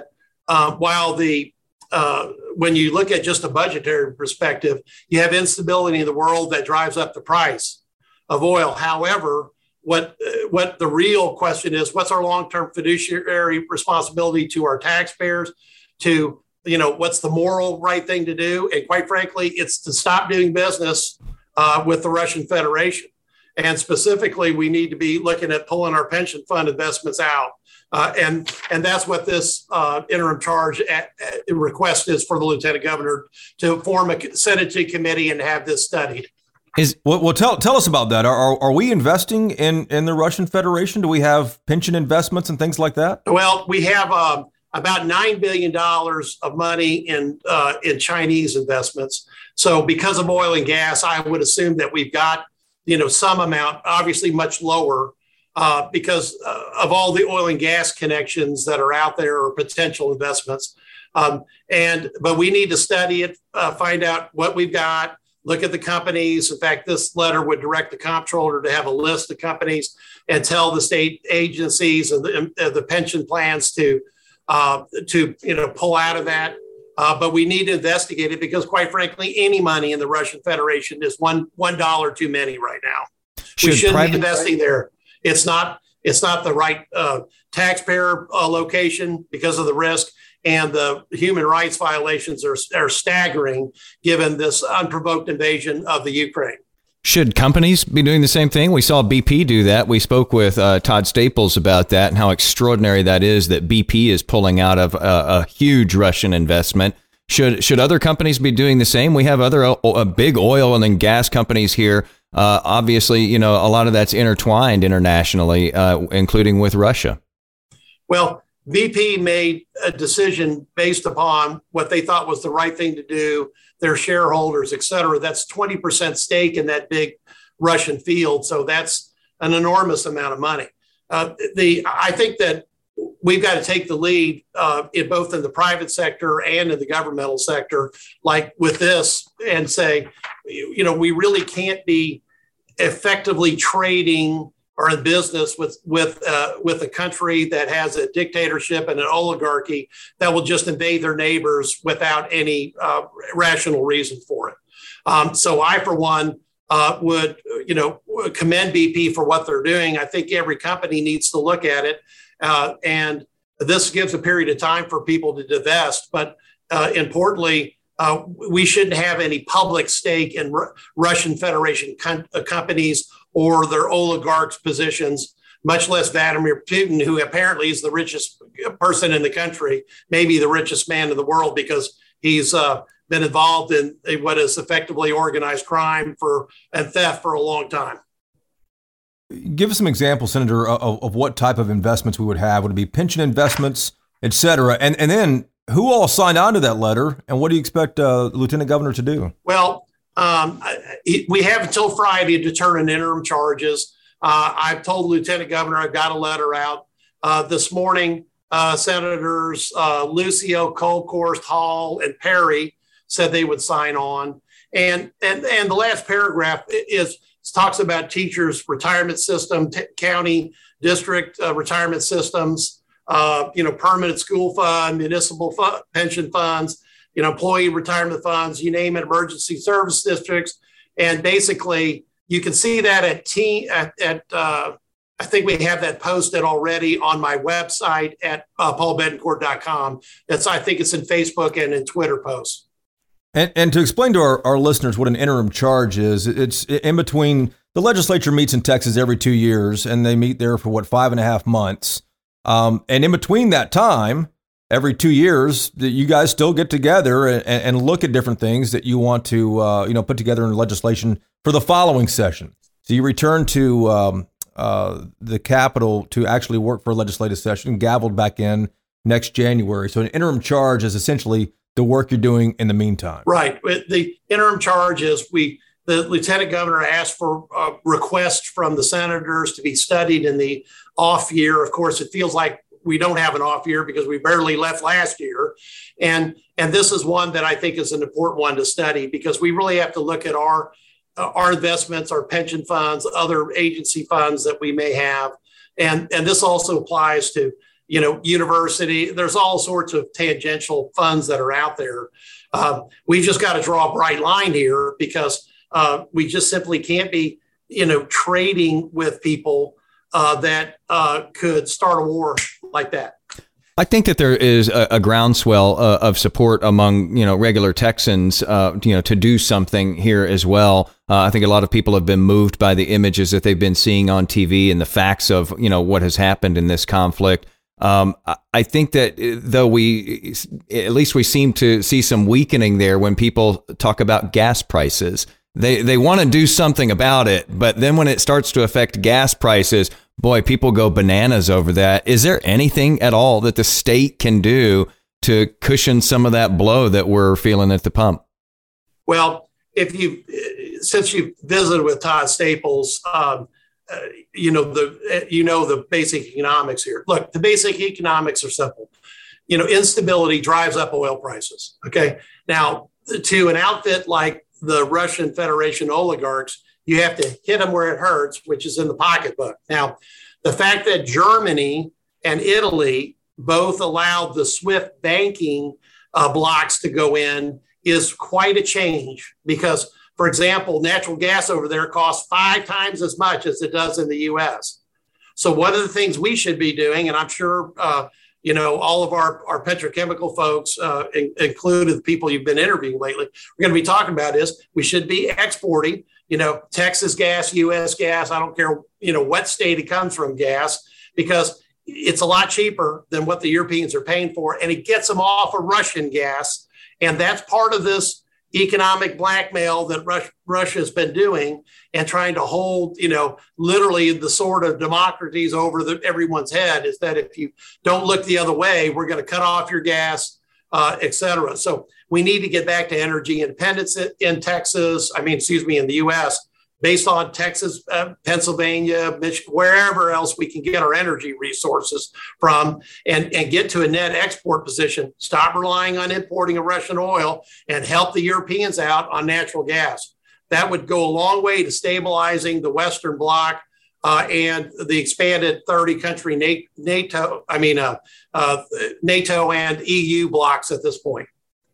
uh, while the uh, when you look at just a budgetary perspective, you have instability in the world that drives up the price of oil. However, what uh, what the real question is, what's our long-term fiduciary responsibility to our taxpayers, to, you know, what's the moral right thing to do? And quite frankly, it's to stop doing business uh, with the Russian Federation. And specifically, we need to be looking at pulling our pension fund investments out. Uh, and and that's what this uh, interim charge at, at request is for the lieutenant governor, to form a Senate committee and have this studied. Is well, well tell tell us about that. Are, are are we investing in in the Russian Federation? Do we have pension investments and things like that? Well, we have um, about nine billion dollars of money in uh, in Chinese investments. So because of oil and gas, I would assume that we've got, you know, some amount, obviously much lower, uh, because uh, of all the oil and gas connections that are out there, or potential investments. Um, and but we need to study it, uh, find out what we've got, look at the companies. In fact, this letter would direct the comptroller to have a list of companies and tell the state agencies and the, uh, the pension plans to uh, to you know pull out of that. Uh, but we need to investigate it, because, quite frankly, any money in the Russian Federation is one one dollar too many right now. Should we shouldn't private- be investing there. It's not it's not the right uh, taxpayer uh, location because of the risk, and the human rights violations are are staggering given this unprovoked invasion of the Ukraine. Should companies be doing the same thing? We saw B P do that. We spoke with uh, Todd Staples about that and how extraordinary that is that B P is pulling out of a, a huge Russian investment. Should should other companies be doing the same? We have other uh, big oil and then gas companies here. Uh, obviously, you know, a lot of that's intertwined internationally, uh, including with Russia. Well, B P made a decision based upon what they thought was the right thing to do, their shareholders, et cetera. That's twenty percent stake in that big Russian field. So that's an enormous amount of money. Uh, the I think that we've got to take the lead uh, in both in the private sector and in the governmental sector, like with this, and say, you know, we really can't be effectively trading or in business with with uh, with a country that has a dictatorship and an oligarchy that will just invade their neighbors without any uh, rational reason for it. Um, so I, for one, uh, would you know commend B P for what they're doing. I think every company needs to look at it, uh, and this gives a period of time for people to divest. But uh, importantly, uh, we shouldn't have any public stake in R- Russian Federation com- uh, companies or their oligarchs' positions, much less Vladimir Putin, who apparently is the richest person in the country, maybe the richest man in the world, because he's uh, been involved in what is effectively organized crime for and theft for a long time. Give us some examples, Senator, of, of what type of investments we would have. Would it be pension investments, et cetera? And, and then who all signed on to that letter, and what do you expect uh, the Lieutenant Governor to do? Well, Um, we have until Friday to determine interim charges. Uh, I've told the Lieutenant Governor I've got a letter out. Uh, this morning, uh, Senators uh, Lucio, Colkhorst, Hall, and Perry said they would sign on. And and and the last paragraph is talks about teachers' retirement system, t- county, district uh, retirement systems, uh, you know, permanent school fund, municipal fu- pension funds, you know, employee retirement funds, you name it, emergency service districts. And basically, you can see that at T at, at uh, I think we have that posted already on my website at uh, paul betancourt dot com. That's, I think it's in Facebook and in Twitter posts. And, and to explain to our, our listeners what an interim charge is, it's in between. The legislature meets in Texas every two years, and they meet there for, what, five and a half months. Um, and in between that time, every two years, you guys still get together and, and look at different things that you want to, uh, you know, put together in legislation for the following session. So you return to um, uh, the Capitol to actually work for a legislative session, gavelled back in next January. So an interim charge is essentially the work you're doing in the meantime. Right. The interim charge is we, the Lieutenant Governor asked for a request from the senators to be studied in the off year. Of course, it feels like we don't have an off year because we barely left last year. And, and this is one that I think is an important one to study, because we really have to look at our, uh, our investments, our pension funds, other agency funds that we may have. And, and this also applies to you know, university. There's all sorts of tangential funds that are out there. Um, we've just got to draw a bright line here because uh, we just simply can't be, you know, trading with people uh, that uh, could start a war like that. I think that there is a, a groundswell uh, of support among, you know, regular Texans, uh, you know, to do something here as well. Uh, I think a lot of people have been moved by the images that they've been seeing on T V and the facts of, you know, what has happened in this conflict. Um, I think that though we, at least we seem to see some weakening there when people talk about gas prices. They they want to do something about it, but then when it starts to affect gas prices, boy, people go bananas over that. Is there anything at all that the state can do to cushion some of that blow that we're feeling at the pump? Well, if you, since you visited with Todd Staples, um, uh, you know the you know the basic economics here. Look, the basic economics are simple. You know, instability drives up oil prices. Okay, now to an outfit like the Russian Federation oligarchs, you have to hit them where it hurts, which is in the pocketbook. Now, the fact that Germany and Italy both allowed the SWIFT banking uh, blocks to go in is quite a change because, for example, natural gas over there costs five times as much as it does in the U S. So one of the things we should be doing, and I'm sure uh, you know, all of our, our petrochemical folks, uh, in, including the people you've been interviewing lately, we're going to be talking about is we should be exporting, you know, Texas gas, U S gas. I don't care, you know, what state it comes from gas, because it's a lot cheaper than what the Europeans are paying for. And it gets them off of Russian gas. And that's part of this economic blackmail that Russia, Russia has been doing and trying to hold, you know, literally the sword of Democrates over the, everyone's head is that if you don't look the other way, we're going to cut off your gas, uh, et cetera. So we need to get back to energy independence in, in Texas. I mean, excuse me, in the U S, based on Texas, uh, Pennsylvania, Michigan, wherever else we can get our energy resources from and, and get to a net export position, stop relying on importing of Russian oil and help the Europeans out on natural gas. That would go a long way to stabilizing the Western Bloc uh, and the expanded thirty country NATO, I mean, uh, uh, NATO and E U blocks at this point.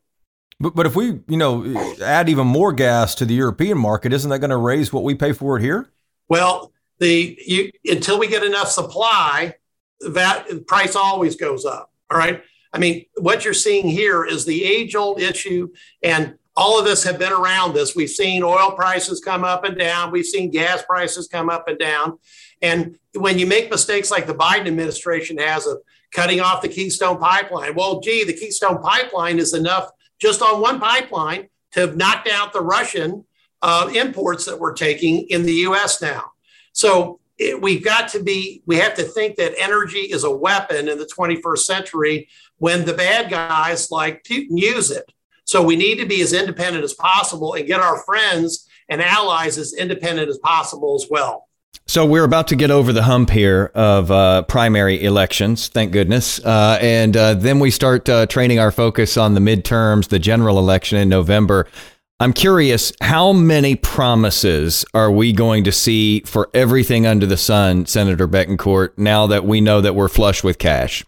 But but if we, you know, add even more gas to the European market, isn't that going to raise what we pay for it here? Well, the you, until we get enough supply, that the price always goes up. All right. I mean, what you're seeing here is the age-old issue, and all of us have been around this. We've seen oil prices come up and down. We've seen gas prices come up and down. And when you make mistakes like the Biden administration has of cutting off the Keystone Pipeline, well, gee, the Keystone Pipeline is enough just on one pipeline to have knocked out the Russian uh, imports that we're taking in the U S now. So it, we've got to be, we have to think that energy is a weapon in the twenty-first century when the bad guys like Putin use it. So we need to be as independent as possible and get our friends and allies as independent as possible as well. So we're about to get over the hump here of uh, primary elections, thank goodness. Uh, and uh, then we start uh, training our focus on the midterms, the general election in November. I'm curious, how many promises are we going to see for everything under the sun, Senator Bettencourt, now that we know that we're flush with cash?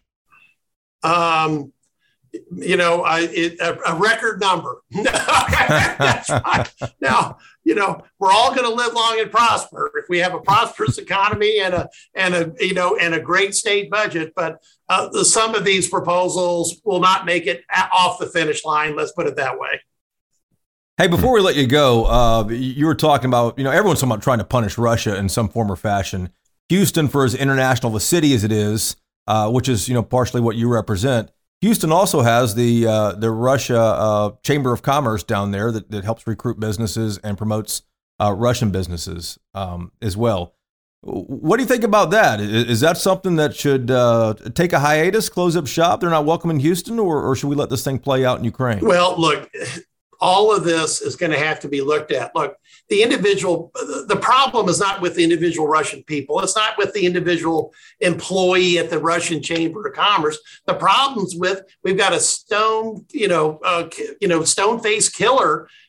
Um, you know, I, it, a, a record number. That's right. Now, you know, we're all going to live long and prosper if we have a prosperous economy and a and a you know and a great state budget. But uh, the, some of these proposals will not make it off the finish line. Let's put it that way. Hey, before we let you go, uh, you were talking about, you know, everyone's talking about trying to punish Russia in some form or fashion. Houston, for as international a city as it is, uh, which is, you know, partially what you represent, Houston also has the uh, the Russia uh, Chamber of Commerce down there that, that helps recruit businesses and promotes uh, Russian businesses um, as well. What do you think about that? Is, is that something that should uh, take a hiatus, close up shop? They're not welcome in Houston, or, or should we let this thing play out in Ukraine? Well, look, all of this is going to have to be looked at. Look, the individual, the problem is not with the individual Russian people. It's not with the individual employee at the Russian Chamber of Commerce. The problem's with, we've got a stone, you know, uh, you know, stone-faced killer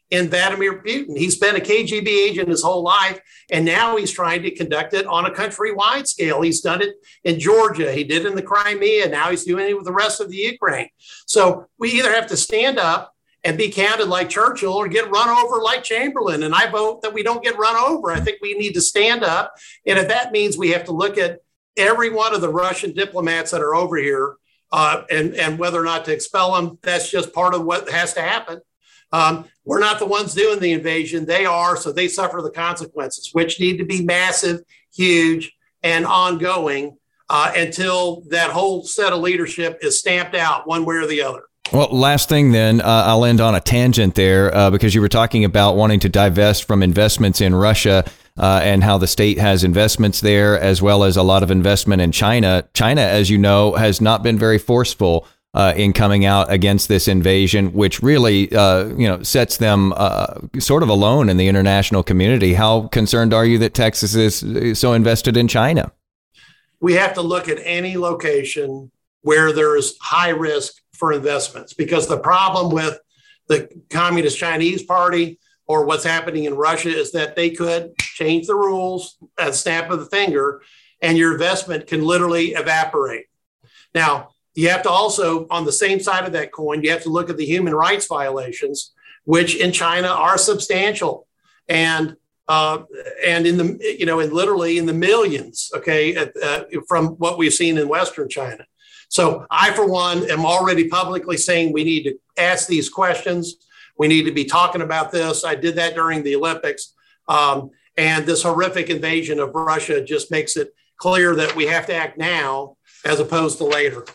in Vladimir Putin. He's been a K G B agent his whole life, and now he's trying to conduct it on a countrywide scale. He's done it in Georgia. He did it in the Crimea. Now he's doing it with the rest of the Ukraine. So we either have to stand up and be counted like Churchill or get run over like Chamberlain. And I vote that we don't get run over. I think we need to stand up. And if that means we have to look at every one of the Russian diplomats that are over here uh, and, and whether or not to expel them, that's just part of what has to happen. Um, we're not the ones doing the invasion. They are, so they suffer the consequences, which need to be massive, huge, and ongoing uh, until that whole set of leadership is stamped out one way or the other. Well, last thing then, uh, I'll end on a tangent there uh, because you were talking about wanting to divest from investments in Russia uh, and how the state has investments there, as well as a lot of investment in China. China, as you know, has not been very forceful uh, in coming out against this invasion, which really, uh, you know, sets them uh, sort of alone in the international community. How concerned are you that Texas is so invested in China? We have to look at any location where there is high risk for investments, because the problem with the Communist Chinese Party or what's happening in Russia is that they could change the rules at a snap of the finger and your investment can literally evaporate. Now, you have to also, on the same side of that coin, you have to look at the human rights violations, which in China are substantial and uh, and in the, you know, in literally in the millions, okay, uh, from what we've seen in Western China. So I, for one, am already publicly saying we need to ask these questions. We need to be talking about this. I did that during the Olympics. Um, and this horrific invasion of Russia just makes it clear that we have to act now as opposed to later.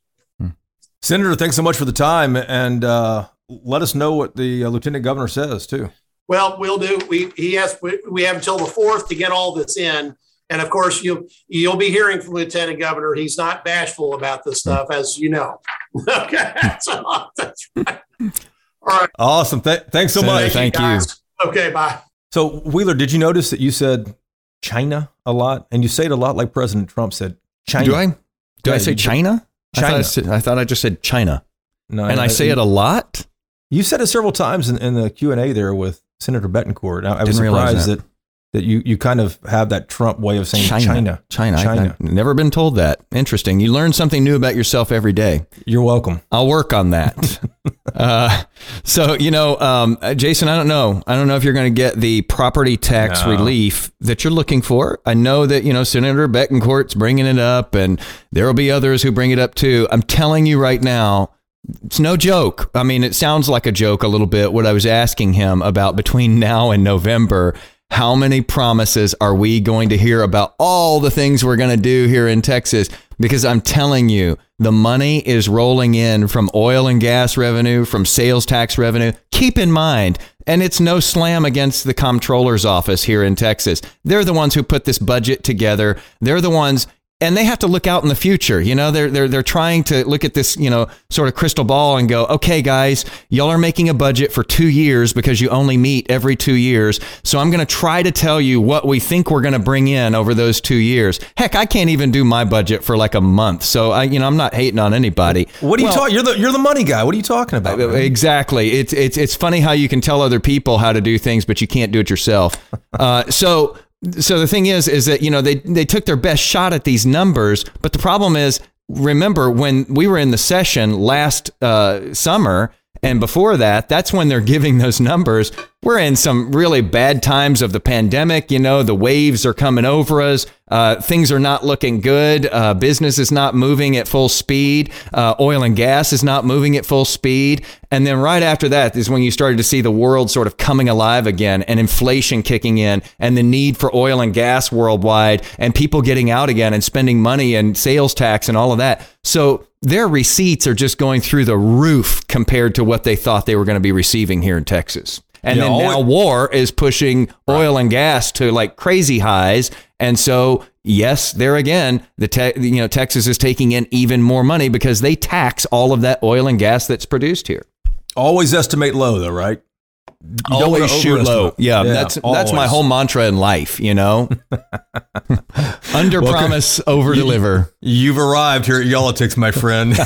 Senator, thanks so much for the time. And uh, let us know what the uh, Lieutenant Governor says, too. Well, we'll do. We, he has, we, we have until the fourth to get all this in. And of course, you'll, you'll be hearing from Lieutenant Governor. He's not bashful about this stuff, as you know. Okay. So, that's right. All right. Awesome. Th- thanks so Senator, much. Thank you. Okay. Bye. So, Wheeler, did you notice that you said China a lot? And you say it a lot like President Trump said China. Do I? Do Yeah, I say you- China? China. I thought I, said, I thought I just said China. No, And I say it a lot? You said it several times in, in the Q and A there with Senator Betancourt. I, I was Didn't realize surprised that. that. that you, you kind of have that Trump way of saying China. China. China. China. I've never been told that. Interesting. You learn something new about yourself every day. You're welcome. I'll work on that. uh, so, you know, um, Jason, I don't know. I don't know if you're going to get the property tax No. relief that you're looking for. I know that, you know, Senator Betancourt's bringing it up and there will be others who bring it up too. I'm telling you right now, it's no joke. I mean, it sounds like a joke a little bit, what I was asking him about between now and November. How many promises are we going to hear about all the things we're going to do here in Texas? Because I'm telling you, the money is rolling in from oil and gas revenue, from sales tax revenue. Keep in mind, and it's no slam against the comptroller's office here in Texas. They're the ones who put this budget together. They're the ones. And they have to look out in the future. You know, they're they're they're trying to look at this, you know, sort of crystal ball and go, okay, guys, y'all are making a budget for two years because you only meet every two years. So I'm going to try to tell you what we think we're going to bring in over those two years. Heck, I can't even do my budget for like a month. So I, you know, I'm not hating on anybody. What are you Well, talking? You're the you're the money guy. What are you talking about? man? Exactly. It's it's it's funny how you can tell other people how to do things, but you can't do it yourself. Uh, so. So the thing is, is that, you know, they, they took their best shot at these numbers. But the problem is, remember, when we were in the session last uh, summer and before that, that's when they're giving those numbers. We're in some really bad times of the pandemic. You know, the waves are coming over us. Uh, things are not looking good. Uh, business is not moving at full speed. Uh, oil and gas is not moving at full speed. And then right after that is when you started to see the world sort of coming alive again and inflation kicking in and the need for oil and gas worldwide and people getting out again and spending money and sales tax and all of that. So their receipts are just going through the roof compared to what they thought they were going to be receiving here in Texas. And Yeah, then always- now war is pushing oil and gas to like crazy highs. And so, yes, there again, the te- you know Texas is taking in even more money because they tax all of that oil and gas that's produced here. Always estimate low, though, right? You don't always shoot low. Yeah, yeah, that's always. that's my whole mantra in life, you know. Under well, promise, over deliver. You've arrived here at Yolitics, my friend.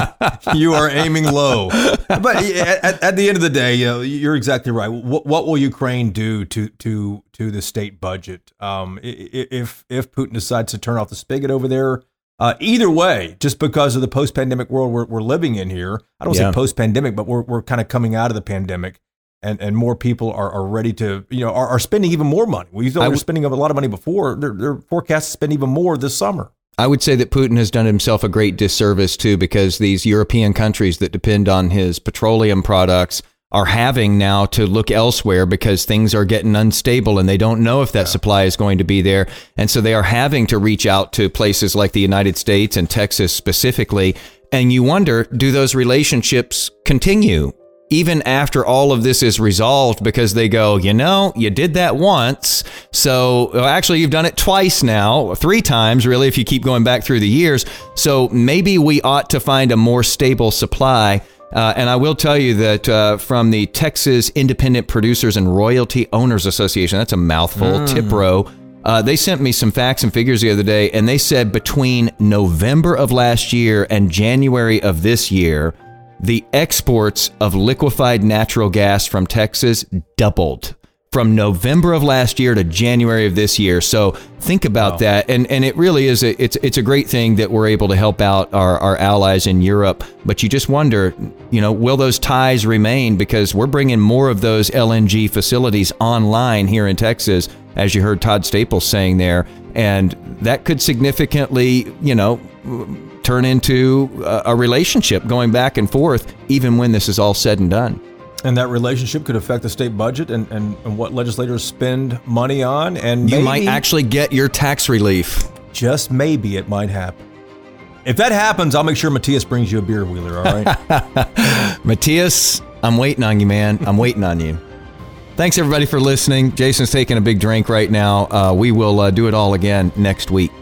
You are aiming low. But at, at the end of the day, you know, you're exactly right. What, what will Ukraine do to to to the state budget um, if if Putin decides to turn off the spigot over there? Uh, either way, just because of the post-pandemic world we're, we're living in here, I don't yeah. say post-pandemic, but we're we're kind of coming out of the pandemic. And and more people are, are ready to, you know, are, are spending even more money. We thought we were spending a lot of money before. They're, they're forecast to spend even more this summer. I would say that Putin has done himself a great disservice, too, because these European countries that depend on his petroleum products are having now to look elsewhere because things are getting unstable and they don't know if that yeah. supply is going to be there. And so they are having to reach out to places like the United States and Texas specifically. And you wonder, do those relationships continue even after all of this is resolved, because they go, you know, you did that once. So well, actually, you've done it twice now, three times, really, if you keep going back through the years. So maybe we ought to find a more stable supply. Uh, and I will tell you that uh, from the Texas Independent Producers and Royalty Owners Association, that's a mouthful, mm. TIPRO, uh, they sent me some facts and figures the other day, and they said between November of last year and January of this year, the exports of liquefied natural gas from Texas doubled from November of last year to January of this year. So think about wow. that. And and it really is, a, it's it's a great thing that we're able to help out our, our allies in Europe. But you just wonder, you know, will those ties remain? Because we're bringing more of those L N G facilities online here in Texas, as you heard Todd Staples saying there. And that could significantly, you know, turn into a, a relationship going back and forth, even when this is all said and done. And that relationship could affect the state budget and, and, and what legislators spend money on. And you maybe, might actually get your tax relief. Just maybe it might happen. If that happens, I'll make sure Matthias brings you a beer, Wheeler, all right? Matthias, I'm waiting on you, man. I'm waiting on you. Thanks, everybody, for listening. Jason's taking a big drink right now. Uh, we will uh, do it all again next week.